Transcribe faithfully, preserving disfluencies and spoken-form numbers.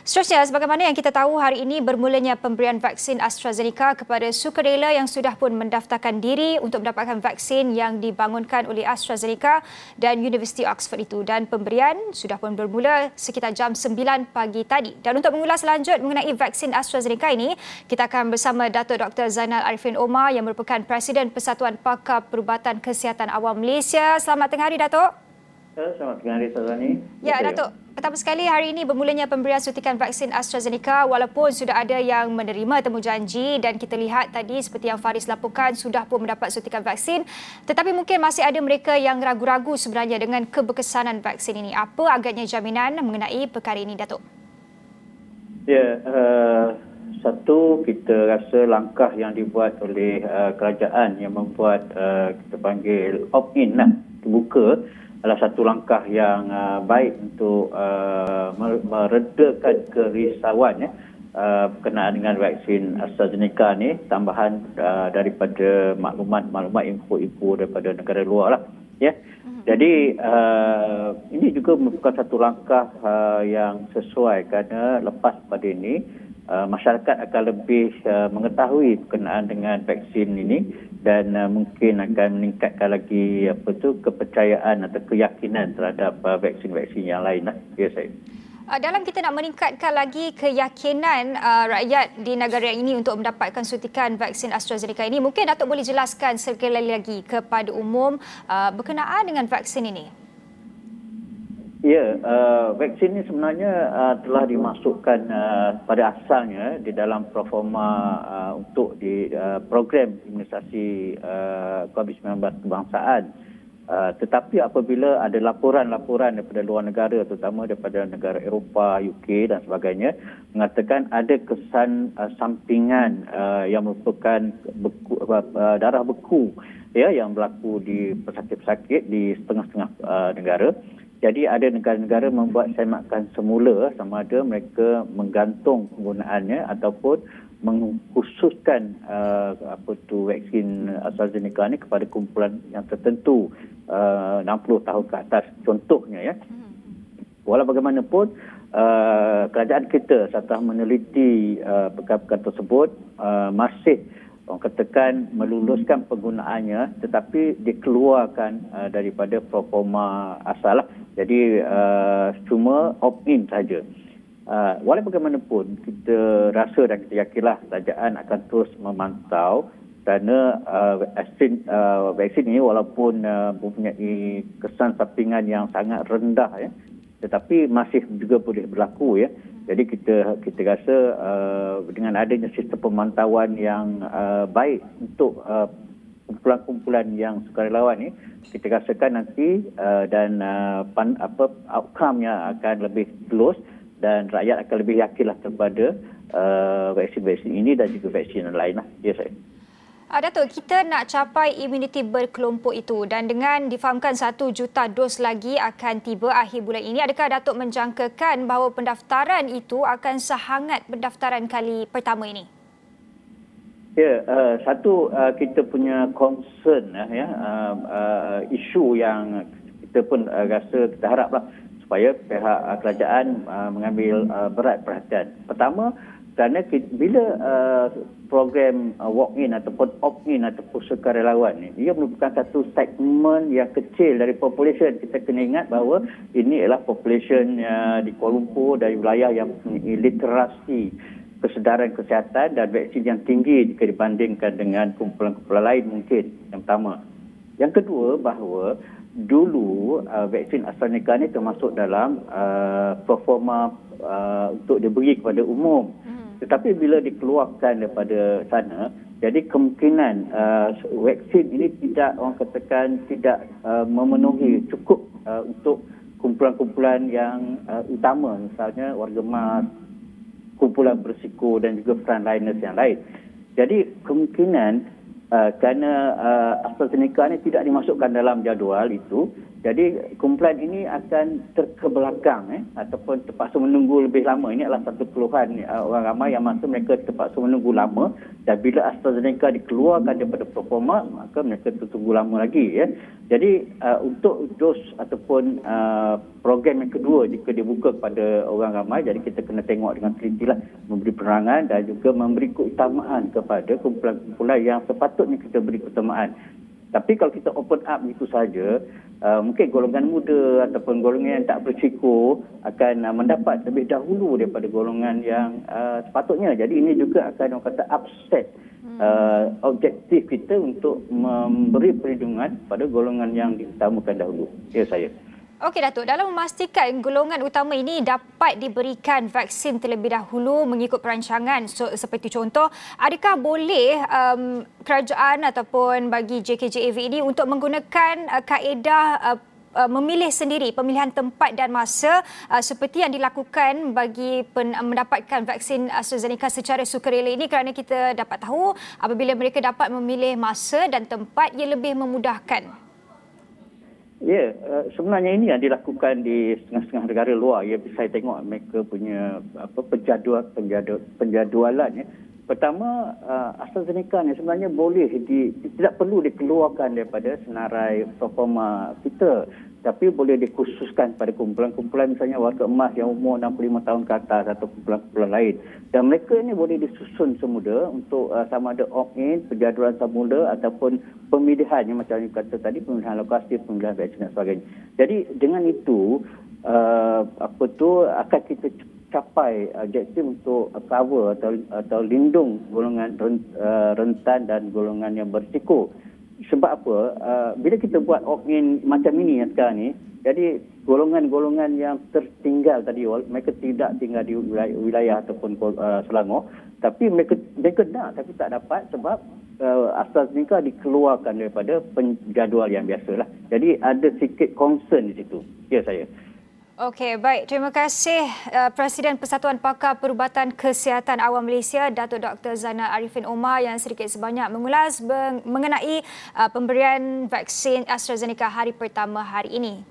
Seterusnya, sebagaimana yang kita tahu, hari ini bermulanya pemberian vaksin AstraZeneca kepada sukarela yang sudah pun mendaftarkan diri untuk mendapatkan vaksin yang dibangunkan oleh AstraZeneca dan Universiti Oxford itu. Dan pemberian sudah pun bermula sekitar jam sembilan pagi tadi. Dan untuk mengulas lanjut mengenai vaksin AstraZeneca ini, kita akan bersama Datuk Doktor Zainal Arifin Omar yang merupakan Presiden Persatuan Pakar Perubatan Kesihatan Awam Malaysia. Selamat tengah hari, Datuk. Selamat tengah hari, Sazani. Ya, Datuk. Pertama sekali, hari ini bermulanya pemberian suntikan vaksin AstraZeneca walaupun sudah ada yang menerima temujanji dan kita lihat tadi seperti yang Faris laporkan sudah pun mendapat suntikan vaksin, tetapi mungkin masih ada mereka yang ragu-ragu sebenarnya dengan keberkesanan vaksin ini. Apa agaknya jaminan mengenai perkara ini, Datuk? Ya, uh, satu, kita rasa langkah yang dibuat oleh uh, kerajaan yang membuat uh, kita panggil opt-in lah, terbuka, adalah satu langkah yang uh, baik untuk uh, meredakan kerisauan ya, uh, berkenaan dengan vaksin AstraZeneca ni, tambahan uh, daripada maklumat-maklumat info-info daripada negara luar lah. Ya. Jadi uh, ini juga merupakan satu langkah uh, yang sesuai kerana lepas pada ini uh, masyarakat akan lebih uh, mengetahui berkenaan dengan vaksin ini dan uh, mungkin akan meningkatkan lagi apa tu kepercayaan atau keyakinan terhadap uh, vaksin-vaksin yang lain lah. Ya, saya. Dalam kita nak meningkatkan lagi keyakinan uh, rakyat di negara ini untuk mendapatkan suntikan vaksin AstraZeneca ini, mungkin Datuk boleh jelaskan sekali lagi kepada umum uh, berkenaan dengan vaksin ini. Ya, uh, vaksin ini sebenarnya uh, telah dimasukkan uh, pada asalnya di dalam proforma uh, untuk di uh, program imunisasi uh, COVID sembilan belas kebangsaan. Uh, tetapi apabila ada laporan-laporan daripada luar negara, terutama daripada negara Eropah, U K dan sebagainya, mengatakan ada kesan uh, sampingan uh, yang merupakan beku, uh, darah beku ya, yang berlaku di pesakit-pesakit di setengah-setengah uh, negara. Jadi ada negara-negara membuat semakan semula sama ada mereka menggantung penggunaannya ataupun mengkhususkan uh, apa tu vaksin AstraZeneca ni kepada kumpulan yang tertentu uh, enam puluh tahun ke atas contohnya ya. Walau bagaimanapun uh, kerajaan kita setelah meneliti uh, perkara-perkara tersebut uh, masih orang katakan meluluskan penggunaannya tetapi dikeluarkan uh, daripada proforma asal lah. Jadi uh, cuma opt-in saja. Uh, walau bagaimanapun kita rasa dan kita yakinlah kerajaan akan terus memantau kerana uh, vaksin uh, vaksin ini walaupun uh, mempunyai kesan sampingan yang sangat rendah ya, tetapi masih juga boleh berlaku ya. Jadi kita kita rasa uh, dengan adanya sistem pemantauan yang uh, baik untuk uh, kumpulan-kumpulan yang sukarelawan ni, kita rasakan nanti uh, dan uh, pan, apa outcome-nya akan lebih tulus dan rakyat akan lebih yakinlah kepada uh, vaksin-vaksin ini dan juga vaksin yang lain lah. Ya, saya. Uh, Datuk, kita nak capai imuniti berkelompok itu dan dengan difahamkan satu juta dos lagi akan tiba akhir bulan ini, adakah Datuk menjangkakan bahawa pendaftaran itu akan sehangat pendaftaran kali pertama ini? Ya, uh, satu uh, kita punya concern uh, ya, uh, uh, isu yang kita pun uh, rasa kita haraplah supaya pihak uh, kerajaan uh, mengambil uh, berat perhatian. Pertama, kerana kita, bila uh, program uh, walk-in ataupun opt-in ataupun sukarelawan ni, ia merupakan satu segmen yang kecil dari population. Kita kena ingat bahawa ini adalah population uh, di Kuala Lumpur dari wilayah yang mempunyai literasi kesedaran kesihatan dan vaksin yang tinggi jika dibandingkan dengan kumpulan-kumpulan lain mungkin. Yang pertama. Yang kedua, bahawa dulu uh, vaksin AstraZeneca ni termasuk dalam uh, proforma uh, untuk diberi kepada umum. Hmm. Tetapi bila dikeluarkan daripada sana, jadi kemungkinan uh, vaksin ini tidak, orang katakan, tidak uh, memenuhi cukup uh, untuk kumpulan-kumpulan yang uh, utama, misalnya warga emas, kumpulan berisiko dan juga frontliners yang lain. Jadi kemungkinan uh, kerana uh, AstraZeneca ni tidak dimasukkan dalam jadual itu, Jadi kumpulan ini akan terkebelakang eh, ataupun terpaksa menunggu lebih lama. Ini adalah satu keluhan uh, orang ramai yang masa mereka terpaksa menunggu lama, dan bila AstraZeneca dikeluarkan daripada performa, maka mereka tertunggu lama lagi. Ya. Jadi uh, untuk dos ataupun uh, program yang kedua jika dibuka kepada orang ramai, jadi kita kena tengok dengan teliti lah, memberi penerangan dan juga memberi keutamaan kepada kumpulan-kumpulan yang sepatutnya kita beri keutamaan. Tapi kalau kita open up begitu saja, uh, mungkin golongan muda ataupun golongan yang tak berisiko akan uh, mendapat lebih dahulu daripada golongan yang uh, sepatutnya. Jadi ini juga akan orang kata upset uh, objektif kita untuk memberi perlindungan pada golongan yang diutamakan dahulu. Ya saya. Okey Datuk, dalam memastikan golongan utama ini dapat diberikan vaksin terlebih dahulu mengikut perancangan, so, seperti contoh, adakah boleh um, kerajaan ataupun bagi J K J A V ini untuk menggunakan uh, kaedah uh, uh, memilih sendiri pemilihan tempat dan masa uh, seperti yang dilakukan bagi pen, uh, mendapatkan vaksin AstraZeneca secara sukarela ini, kerana kita dapat tahu apabila mereka dapat memilih masa dan tempat, ia lebih memudahkan. Ya, uh, sebenarnya ini yang dilakukan di setengah-setengah negara luar. Ya, saya tengok mereka punya apa penjadual penjadual penjadualan. Ya. Pertama, uh, AstraZeneca ni sebenarnya boleh di, tidak perlu dikeluarkan daripada senarai performa kita, tapi boleh dikhususkan pada kumpulan-kumpulan misalnya warga emas yang umur enam puluh lima tahun ke atas atau kumpulan-kumpulan lain. Dan mereka ini boleh disusun semula untuk uh, sama ada opt-in, penjadualan semula ataupun pemilihan yang macam yang kata tadi, pemilihan lokasi, pemilihan vaksin dan sebagainya. Jadi dengan itu uh, apa tu akan kita capai objektif untuk cover atau atau lindung golongan rentan dan golongan yang berisiko. Sebab apa? Uh, bila kita buat opt-in macam ini yang sekarang ni, jadi golongan-golongan yang tertinggal tadi, mereka tidak tinggal di wilayah, wilayah ataupun uh, Selangor, tapi mereka mereka nak tapi tak dapat sebab uh, AstraZeneca dikeluarkan daripada penjadual yang biasalah. Jadi ada sikit concern di situ. Ya saya. Okey, baik. Terima kasih uh, Presiden Persatuan Pakar Perubatan Kesihatan Awam Malaysia, Datuk Doktor Zainal Arifin Omar, yang sedikit sebanyak mengulas mengenai uh, pemberian vaksin AstraZeneca hari pertama hari ini.